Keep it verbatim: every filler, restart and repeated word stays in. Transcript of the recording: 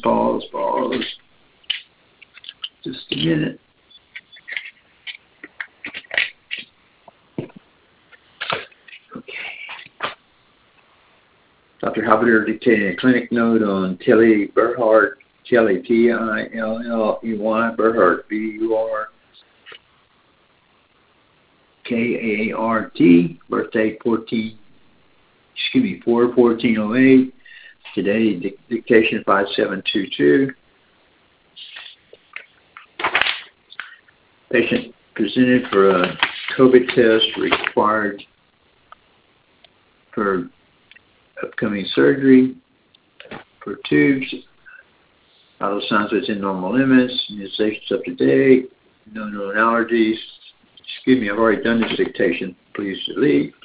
pause, pause. Just a minute. Doctor Halberdier dictating a clinic note on Tilly Burhart, Tilly, T I L L E Y, Burhart, B U R K A R T, birthday fourteen, excuse me, four fourteen oh eight. Today, dictation five seven two two. Patient presented for a COVID test required for upcoming surgery for tubes. Vital signs within normal limits. Immunizations up to date. No known allergies. Excuse me, I've already done this dictation. Please delete.